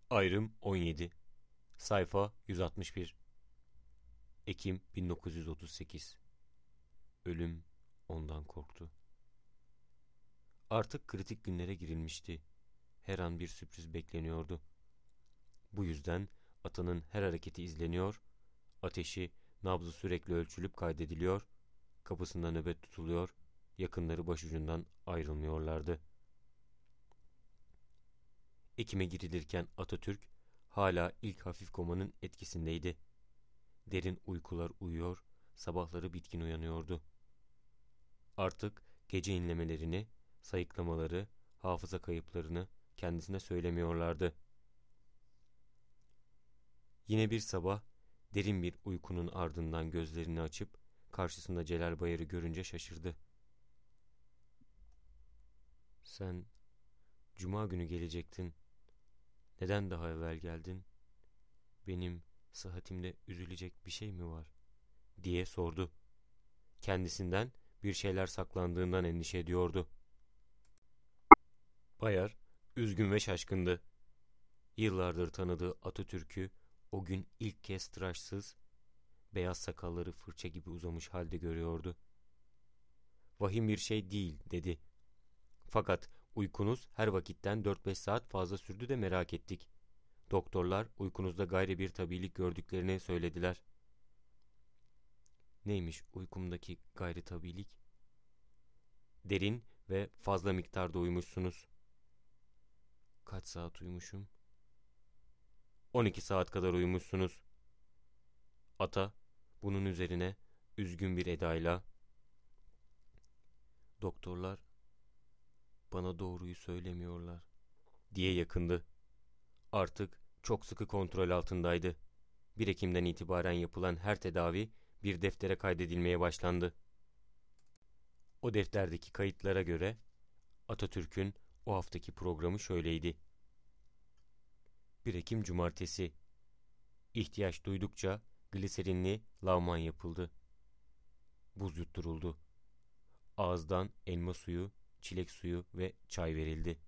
Ayrım 17. Sayfa 161. Ekim 1938. Ölüm ondan korktu. Artık kritik günlere girilmişti. Her an bir sürpriz bekleniyordu. Bu yüzden atının her hareketi izleniyor, ateşi, nabzı sürekli ölçülüp kaydediliyor, kapısında nöbet tutuluyor, yakınları başucundan ayrılmıyorlardı. Ekime girilirken Atatürk hala ilk hafif komanın etkisindeydi. Derin uykular uyuyor, sabahları bitkin uyanıyordu. Artık gece inlemelerini, sayıklamaları, hafıza kayıplarını kendisine söylemiyorlardı. Yine bir sabah derin bir uykunun ardından gözlerini açıp karşısında Celal Bayır'ı görünce şaşırdı. "Sen cuma günü gelecektin. Neden daha evvel geldin? Benim sıhhatimde üzülecek bir şey mi var?" diye sordu. Kendisinden bir şeyler saklandığından endişe ediyordu. Bayar üzgün ve şaşkındı. Yıllardır tanıdığı Atatürk'ü o gün ilk kez tıraşsız, beyaz sakalları fırça gibi uzamış halde görüyordu. "Vahim bir şey değil," dedi. "Fakat uykunuz her vakitten 4-5 saat fazla sürdü de merak ettik. Doktorlar uykunuzda gayri bir tabiilik gördüklerini söylediler." "Neymiş uykumdaki gayri tabiilik?" "Derin ve fazla miktarda uyumuşsunuz." "Kaç saat uyumuşum?" 12 saat kadar uyumuşsunuz." Ata bunun üzerine üzgün bir edayla, "Doktorlar bana doğruyu söylemiyorlar," diye yakındı. Artık çok sıkı kontrol altındaydı. 1 Ekim'den itibaren yapılan her tedavi bir deftere kaydedilmeye başlandı. O defterdeki kayıtlara göre Atatürk'ün o haftaki programı şöyleydi. 1 Ekim Cumartesi. İhtiyaç duydukça gliserinli lavman yapıldı. Buz yutturuldu. Ağızdan elma suyu, çilek suyu ve çay verildi.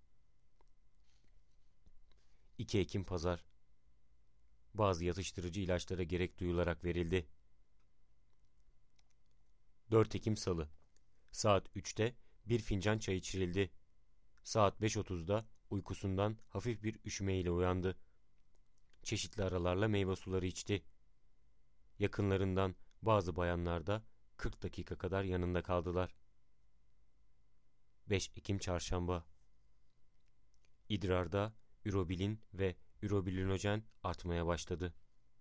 2 Ekim Pazar. Bazı yatıştırıcı ilaçlara gerek duyularak verildi. 4 Ekim Salı. Saat 3'te bir fincan çay içirildi. Saat 5.30'da uykusundan hafif bir üşümeyle uyandı. Çeşitli aralarla meyve suları içti. Yakınlarından bazı bayanlar da 40 dakika kadar yanında kaldılar. 5 Ekim Çarşamba. İdrarda ürobilin ve ürobilinojen artmaya başladı.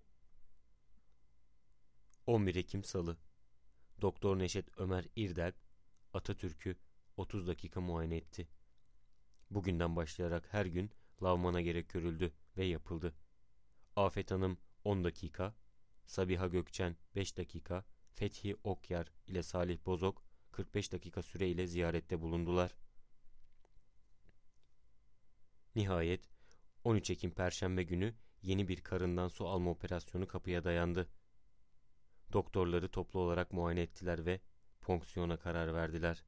11 Ekim Salı. Doktor Neşet Ömer İrdel Atatürk'ü 30 dakika muayene etti. Bugünden başlayarak her gün lavmana gerek görüldü ve yapıldı. Afet Hanım 10 dakika, Sabiha Gökçen 5 dakika, Fethi Okyar ile Salih Bozok 45 dakika süreyle ziyarette bulundular. Nihayet 13 Ekim Perşembe günü yeni bir karından su alma operasyonu kapıya dayandı. Doktorları toplu olarak muayene ettiler ve fonksiyona karar verdiler.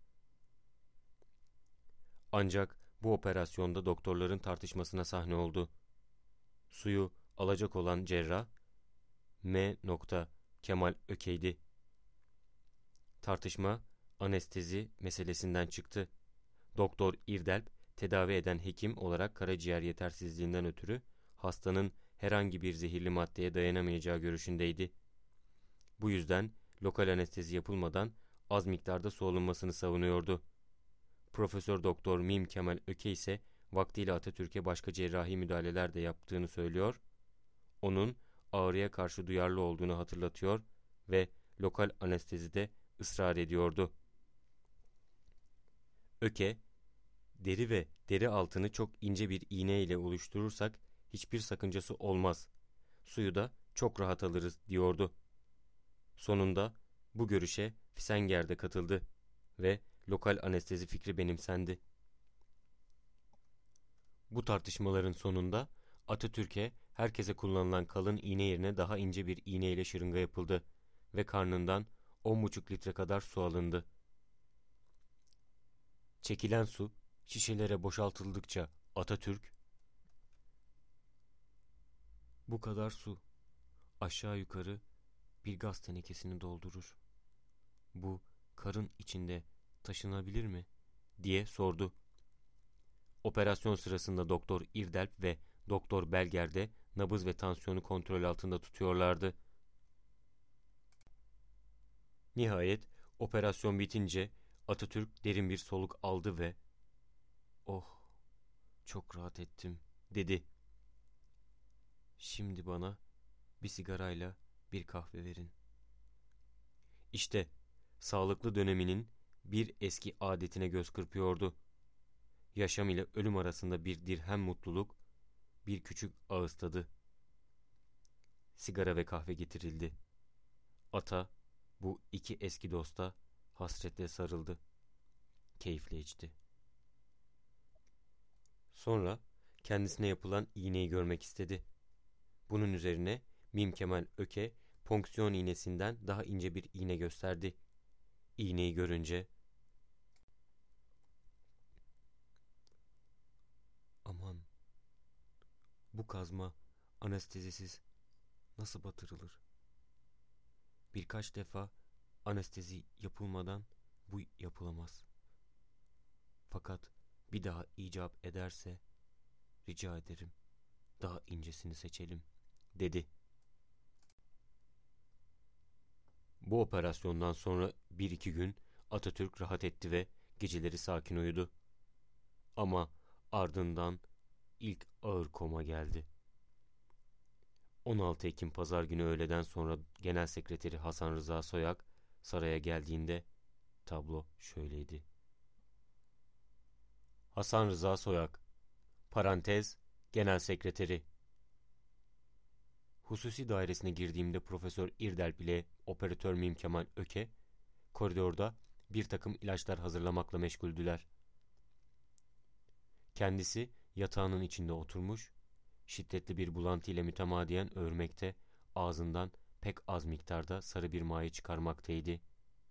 Ancak bu operasyonda doktorların tartışmasına sahne oldu. Suyu alacak olan cerrah M. Kemal Ökey'di. Tartışma anestezi meselesinden çıktı. Doktor İrdelp tedavi eden hekim olarak karaciğer yetersizliğinden ötürü hastanın herhangi bir zehirli maddeye dayanamayacağı görüşündeydi. Bu yüzden lokal anestezi yapılmadan az miktarda su alınmasını savunuyordu. Profesör Doktor Mim Kemal Ökey ise vaktiyle Atatürk'e başka cerrahi müdahaleler de yaptığını söylüyor, onun ağrıya karşı duyarlı olduğunu hatırlatıyor ve lokal anestezide ısrar ediyordu. Öke, "Deri ve deri altını çok ince bir iğne ile oluşturursak hiçbir sakıncası olmaz. Suyu da çok rahat alırız," diyordu. Sonunda bu görüşe Fisenger de katıldı ve lokal anestezi fikri benimsendi. Bu tartışmaların sonunda Atatürk'e herkese kullanılan kalın iğne yerine daha ince bir iğne ile şırınga yapıldı ve karnından 10,5 litre kadar su alındı. Çekilen su şişelere boşaltıldıkça Atatürk, Bu kadar su aşağı yukarı bir gaz tenekesini doldurur. Bu karın içinde taşınabilir mi? Diye sordu. Operasyon sırasında Doktor İrdelp ve Doktor Belger de nabız ve tansiyonu kontrol altında tutuyorlardı. Nihayet operasyon bitince Atatürk derin bir soluk aldı ve "Oh, çok rahat ettim," dedi. "Şimdi bana bir sigarayla bir kahve verin." İşte sağlıklı döneminin bir eski adetine göz kırpıyordu. Yaşam ile ölüm arasında bir dirhem mutluluk, bir küçük ağız tadı. Sigara ve kahve getirildi. Ata bu iki eski dosta hasretle sarıldı. Keyifle içti. Sonra kendisine yapılan iğneyi görmek istedi. Bunun üzerine Mim Kemal Öke fonksiyon iğnesinden daha ince bir iğne gösterdi. İğneyi görünce "Aman, bu kazma anestezisiz nasıl batırılır? Birkaç defa anestezi yapılmadan bu yapılamaz. Fakat bir daha icap ederse rica ederim daha incesini seçelim," dedi. Bu operasyondan sonra 1-2 gün Atatürk rahat etti ve geceleri sakin uyudu. Ama ardından ilk ağır koma geldi. 16 Ekim Pazar günü öğleden sonra Genel Sekreteri Hasan Rıza Soyak saraya geldiğinde tablo şöyleydi. Hasan Rıza Soyak, parantez, Genel Sekreteri. Hususi dairesine girdiğimde Profesör İrdelp ile Operatör Mim Kemal Öke, koridorda bir takım ilaçlar hazırlamakla meşguldüler. Kendisi yatağının içinde oturmuş, şiddetli bir bulantı ile mütemadiyen öğürmekte, ağzından pek az miktarda sarı bir maye çıkarmaktaydı.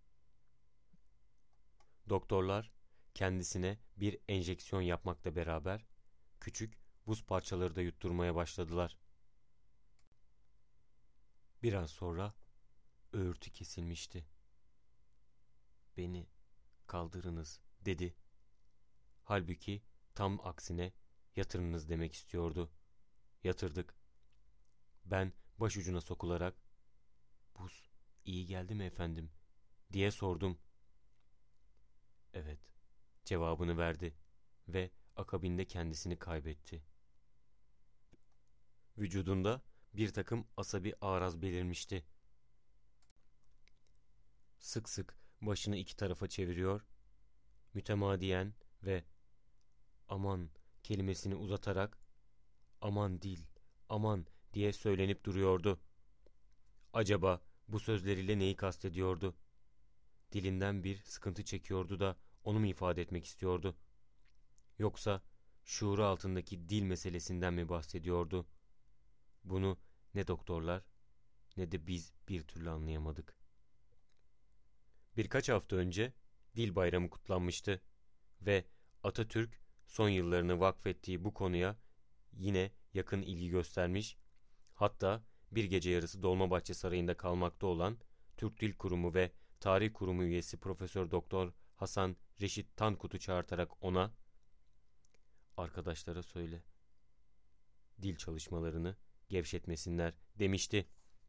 Doktorlar kendisine bir enjeksiyon yapmakla beraber küçük buz parçaları da yutturmaya başladılar. Biraz sonra öğürtü kesilmişti. "Beni kaldırınız," dedi. Halbuki tam aksine yatırınız demek istiyordu. Yatırdık. Ben başucuna sokularak "Buz iyi geldi mi efendim?" diye sordum. "Evet," cevabını verdi ve akabinde kendisini kaybetti. Vücudunda bir takım asabi araz belirmişti. Sık sık başını iki tarafa çeviriyor, mütemadiyen ve "aman" kelimesini uzatarak "aman dil, aman" diye söylenip duruyordu. Acaba bu sözleriyle neyi kastediyordu? Dilinden bir sıkıntı çekiyordu da onu mu ifade etmek istiyordu? Yoksa şuuru altındaki dil meselesinden mi bahsediyordu? Bunu ne doktorlar ne de biz bir türlü anlayamadık. Birkaç hafta önce Dil Bayramı kutlanmıştı ve Atatürk son yıllarını vakfettiği bu konuya yine yakın ilgi göstermiş, hatta bir gece yarısı Dolmabahçe Sarayı'nda kalmakta olan Türk Dil Kurumu ve Tarih Kurumu üyesi Profesör Doktor Hasan Reşit Tankut'u çağırtarak ona "Arkadaşlara söyle, dil çalışmalarını gevşetmesinler," demişti.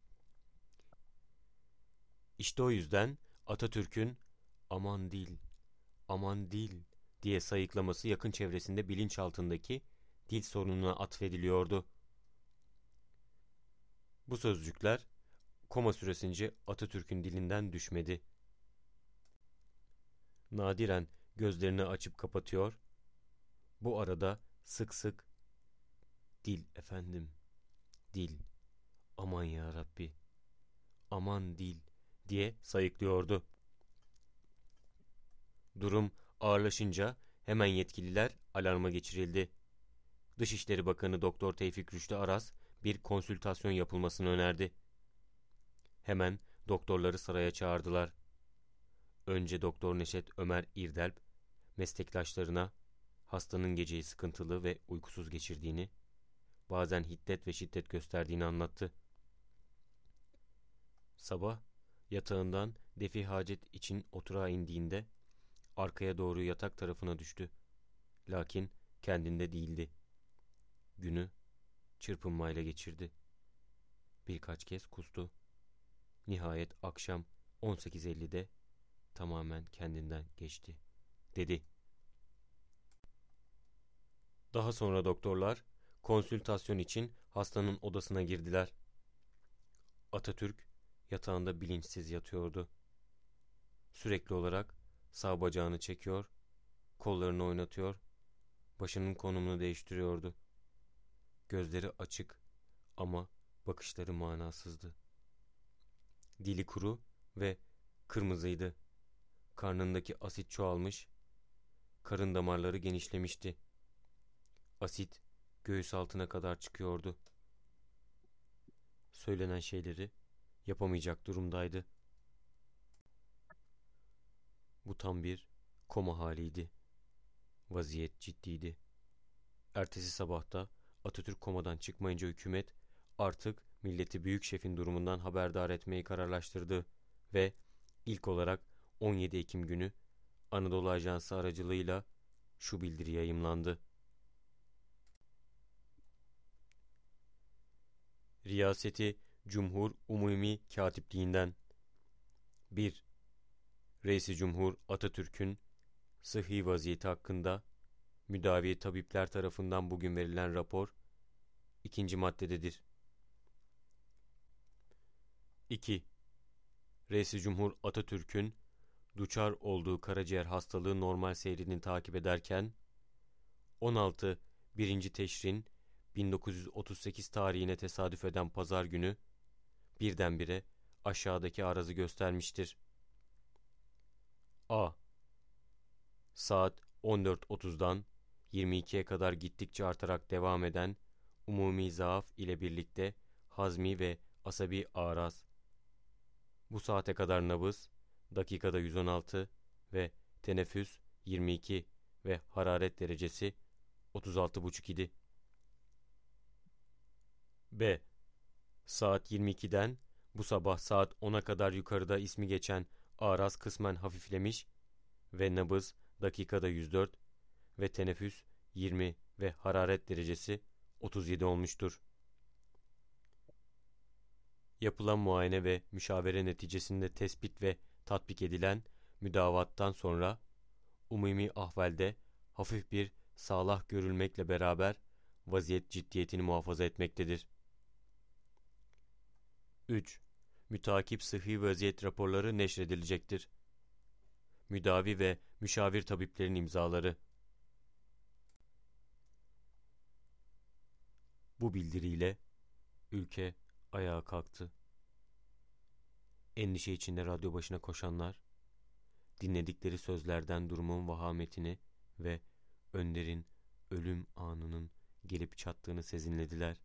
İşte o yüzden Atatürk'ün "aman dil, aman dil" diye sayıklaması yakın çevresinde bilinçaltındaki dil sorununa atfediliyordu. Bu sözcükler koma süresince Atatürk'ün dilinden düşmedi. Nadiren gözlerini açıp kapatıyor, bu arada sık sık "dil efendim, dil, aman ya Rabbi, aman dil" diye sayıklıyordu. Durum ağırlaşınca hemen yetkililer alarma geçirildi. Dışişleri Bakanı Doktor Tevfik Rüştü Aras bir konsültasyon yapılmasını önerdi. Hemen doktorları saraya çağırdılar. Önce Doktor Neşet Ömer İrdelp meslektaşlarına hastanın geceyi sıkıntılı ve uykusuz geçirdiğini, bazen hiddet ve şiddet gösterdiğini anlattı. Sabah yatağından defi hacet için oturağa indiğinde arkaya doğru yatak tarafına düştü. Lakin kendinde değildi. Günü çırpınmayla geçirdi. Birkaç kez kustu. Nihayet akşam 18.50'de tamamen kendinden geçti, dedi. Daha sonra doktorlar konsültasyon için hastanın odasına girdiler. Atatürk yatağında bilinçsiz yatıyordu. Sürekli olarak sağ bacağını çekiyor, kollarını oynatıyor, başının konumunu değiştiriyordu. Gözleri açık ama bakışları manasızdı. Dili kuru ve kırmızıydı. Karnındaki asit çoğalmış, karın damarları genişlemişti. Asit göğüs altına kadar çıkıyordu. Söylenen şeyleri yapamayacak durumdaydı. Bu tam bir koma haliydi. Vaziyet ciddiydi. Ertesi sabahta Atatürk komadan çıkmayınca hükümet artık milleti büyük şefin durumundan haberdar etmeyi kararlaştırdı ve ilk olarak 17 Ekim günü Anadolu Ajansı aracılığıyla şu bildiri yayımlandı. Riyaseti Cumhur Umumi Katipliğinden 1. Reis-i Cumhur Atatürk'ün sıhhi vaziyeti hakkında müdavi tabipler tarafından bugün verilen rapor 2. maddededir. 2. Reis-i Cumhur Atatürk'ün duçar olduğu karaciğer hastalığı normal seyrini takip ederken 16 1. Teşrin 1938 tarihine tesadüf eden pazar günü birdenbire aşağıdaki arazı göstermiştir. A. Saat 14.30'dan 22'ye kadar gittikçe artarak devam eden umumi zaaf ile birlikte hazmi ve asabi araz. Bu saate kadar nabız dakikada 116 ve teneffüs 22 ve hararet derecesi 36,5 idi. B. Saat 22'den bu sabah saat 10'a kadar yukarıda ismi geçen araz kısmen hafiflemiş ve nabız dakikada 104 ve teneffüs 20 ve hararet derecesi 37 olmuştur. Yapılan muayene ve müşavere neticesinde tespit ve tatbik edilen müdavattan sonra umumi ahvalde hafif bir sağlah görülmekle beraber vaziyet ciddiyetini muhafaza etmektedir. 3. Mütakip sıhhi vaziyet raporları neşredilecektir. Müdavi ve müşavir tabiplerin imzaları. Bu bildiriyle ülke ayağa kalktı. Endişe içinde radyo başına koşanlar, dinledikleri sözlerden durumun vahametini ve Önder'in ölüm anının gelip çattığını sezinlediler.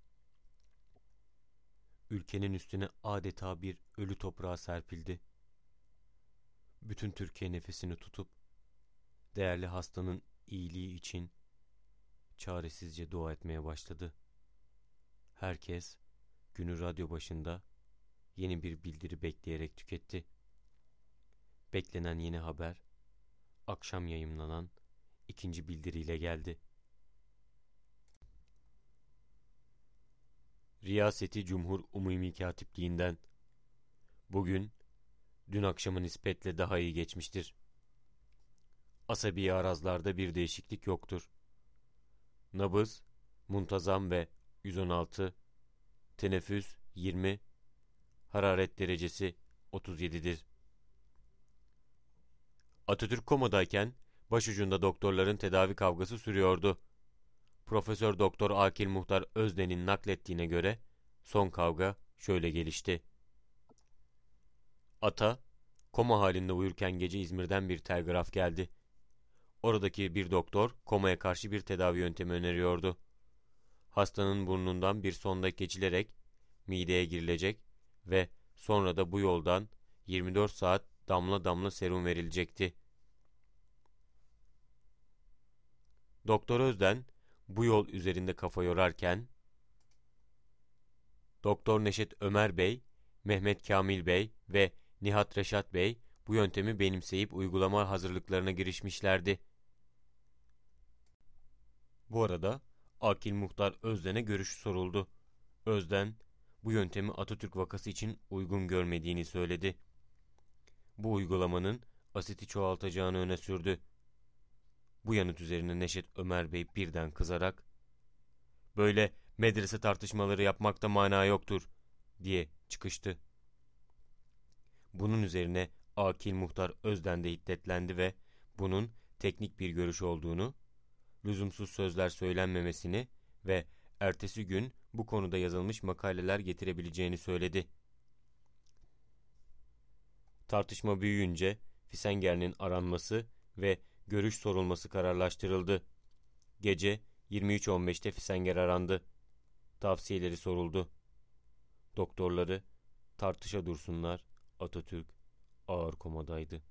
Ülkenin üstüne adeta bir ölü toprağa serpildi. Bütün Türkiye nefesini tutup, değerli hastanın iyiliği için çaresizce dua etmeye başladı. Herkes günü radyo başında yeni bir bildiri bekleyerek tüketti. Beklenen yeni haber, akşam yayımlanan ikinci bildiriyle geldi. Riyaseti Cumhur Umumi Katipliğinden bugün, dün akşamı nispetle daha iyi geçmiştir. Asabi arazlarda bir değişiklik yoktur. Nabız, muntazam ve 116, teneffüs 20, hararet derecesi 37'dir. Atatürk komadayken başucunda doktorların tedavi kavgası sürüyordu. Profesör Doktor Akil Muhtar Özden'in naklettiğine göre son kavga şöyle gelişti. Ata, koma halinde uyurken gece İzmir'den bir telgraf geldi. Oradaki bir doktor komaya karşı bir tedavi yöntemi öneriyordu. Hastanın burnundan bir sonda geçilerek mideye girilecek ve sonra da bu yoldan 24 saat damla damla serum verilecekti. Doktor Özden bu yol üzerinde kafa yorarken, Doktor Neşet Ömer Bey, Mehmet Kamil Bey ve Nihat Reşat Bey bu yöntemi benimseyip uygulama hazırlıklarına girişmişlerdi. Bu arada Akil Muhtar Özden'e görüşü soruldu. Özden, bu yöntemi Atatürk vakası için uygun görmediğini söyledi. Bu uygulamanın asiti çoğaltacağını öne sürdü. Bu yanıt üzerine Neşet Ömer Bey birden kızarak, "Böyle medrese tartışmaları yapmakta mana yoktur," diye çıkıştı. Bunun üzerine Akil Muhtar Özden de hiddetlendi ve bunun teknik bir görüş olduğunu, lüzumsuz sözler söylenmemesini ve ertesi gün bu konuda yazılmış makaleler getirebileceğini söyledi. Tartışma büyüyünce Fisenger'in aranması ve görüş sorulması kararlaştırıldı. Gece 23.15'te Fisenger arandı. Tavsiyeleri soruldu. Doktorları tartışa dursunlar, Atatürk ağır komadaydı.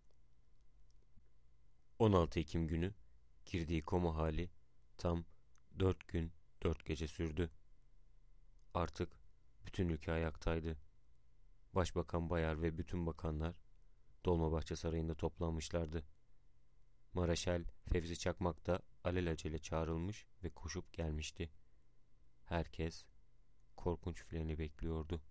16 Ekim günü girdiği koma hali tam 4 gün 4 gece sürdü. Artık bütün ülke ayaktaydı. Başbakan Bayar ve bütün bakanlar Dolmabahçe Sarayı'nda toplanmışlardı. Mareşal Fevzi Çakmak da alelacele çağrılmış ve koşup gelmişti. Herkes korkunç fileni bekliyordu.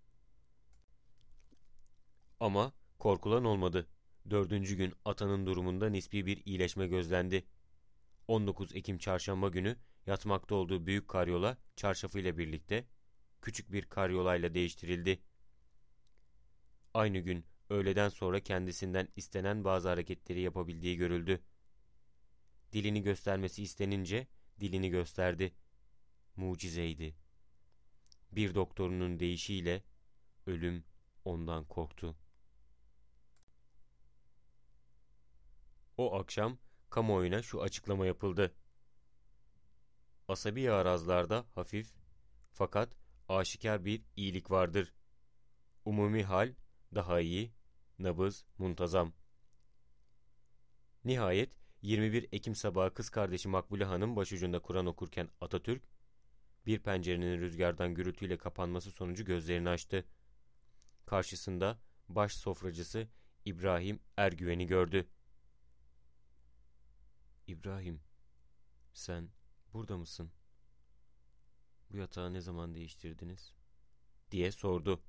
Ama korkulan olmadı. 4. gün Atan'ın durumunda nispi bir iyileşme gözlendi. 19 Ekim çarşamba günü yatmakta olduğu büyük karyola çarşafıyla birlikte küçük bir karyolayla değiştirildi. Aynı gün öğleden sonra kendisinden istenen bazı hareketleri yapabildiği görüldü. Dilini göstermesi istenince dilini gösterdi. Mucizeydi. Bir doktorunun deyişiyle ölüm ondan korktu. O akşam kamuoyuna şu açıklama yapıldı. Asabi arazlarda hafif fakat aşikar bir iyilik vardır. Umumi hal daha iyi, nabız muntazam. Nihayet 21 Ekim sabahı kız kardeşi Makbule Hanım başucunda Kur'an okurken Atatürk, bir pencerenin rüzgardan gürültüyle kapanması sonucu gözlerini açtı. Karşısında baş sofracısı İbrahim Ergüven'i gördü. "İbrahim, sen burada mısın? Bu yatağı ne zaman değiştirdiniz?" diye sordu.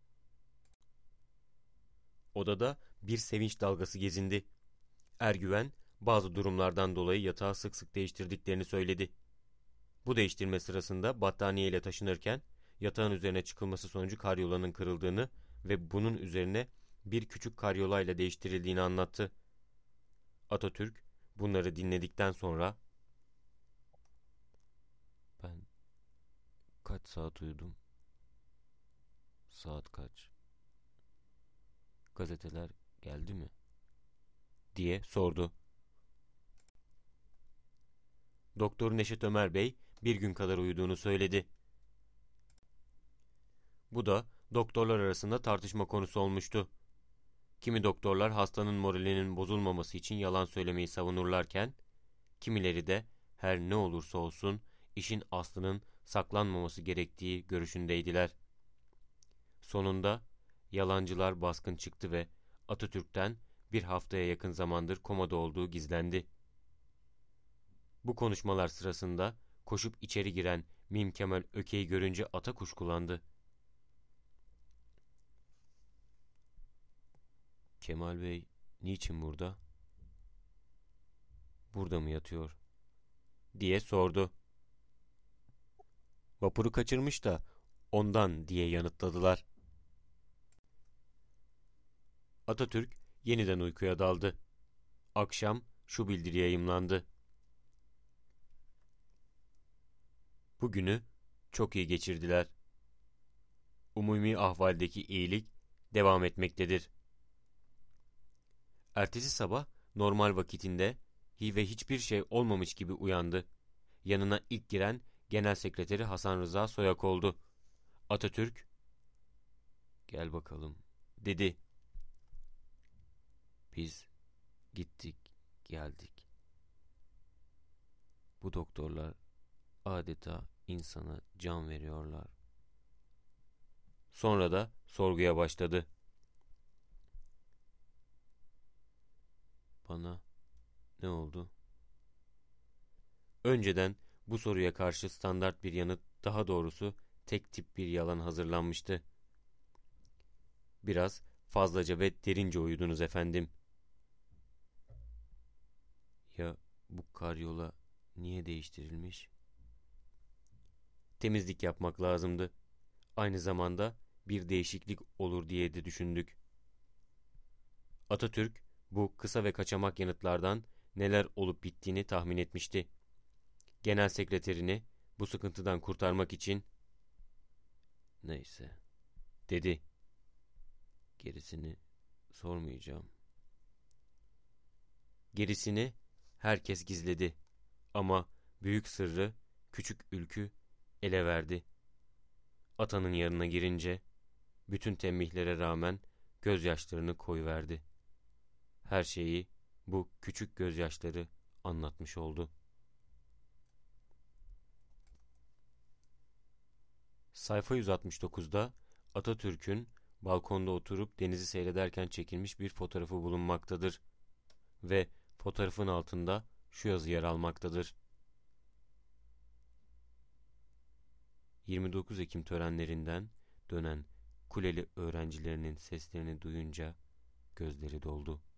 Odada bir sevinç dalgası gezindi. Ergüven bazı durumlardan dolayı yatağı sık sık değiştirdiklerini söyledi. Bu değiştirme sırasında battaniye ile taşınırken yatağın üzerine çıkılması sonucu karyolanın kırıldığını ve bunun üzerine bir küçük karyolayla değiştirildiğini anlattı. Atatürk bunları dinledikten sonra "Ben kaç saat uyudum? Saat kaç? Gazeteler geldi mi?" diye sordu. Doktor Neşet Ömer Bey bir gün kadar uyuduğunu söyledi. Bu da doktorlar arasında tartışma konusu olmuştu. Kimi doktorlar hastanın moralinin bozulmaması için yalan söylemeyi savunurlarken, kimileri de her ne olursa olsun işin aslının saklanmaması gerektiği görüşündeydiler. Sonunda yalancılar baskın çıktı ve Atatürk'ten bir haftaya yakın zamandır komada olduğu gizlendi. Bu konuşmalar sırasında koşup içeri giren Mim Kemal Ökey'i görünce ata kuşkulandı. "Kemal Bey niçin burada? Burada mı yatıyor?" diye sordu. "Vapuru kaçırmış da ondan," diye yanıtladılar. Atatürk yeniden uykuya daldı. Akşam şu bildiri yayımlandı. Bugünü çok iyi geçirdiler. Umumi ahvaldeki iyilik devam etmektedir. Ertesi sabah normal vakitinde ve hiçbir şey olmamış gibi uyandı. Yanına ilk giren Genel Sekreteri Hasan Rıza Soyak oldu. Atatürk, "Gel bakalım," dedi. "Biz gittik, geldik. Bu doktorlar adeta insana can veriyorlar. Sonra da sorguya başladı. Bana ne oldu? Önceden bu soruya karşı standart bir yanıt, daha doğrusu tek tip bir yalan hazırlanmıştı. Biraz fazlaca ve derince uyudunuz efendim. Ya bu karyola niye değiştirilmiş? Temizlik yapmak lazımdı. Aynı zamanda bir değişiklik olur diye de düşündük. Atatürk bu kısa ve kaçamak yanıtlardan neler olup bittiğini tahmin etmişti. Genel sekreterini bu sıkıntıdan kurtarmak için "Neyse," dedi. "Gerisini sormayacağım." Gerisini herkes gizledi ama büyük sırrı küçük Ülkü ele verdi. Atanın yanına girince bütün tembihlere rağmen gözyaşlarını koyuverdi. Her şeyi bu küçük gözyaşları anlatmış oldu. Sayfa 169'da Atatürk'ün balkonda oturup denizi seyrederken çekilmiş bir fotoğrafı bulunmaktadır ve fotoğrafın altında şu yazı yer almaktadır: 29 Ekim törenlerinden dönen Kuleli öğrencilerinin seslerini duyunca gözleri doldu.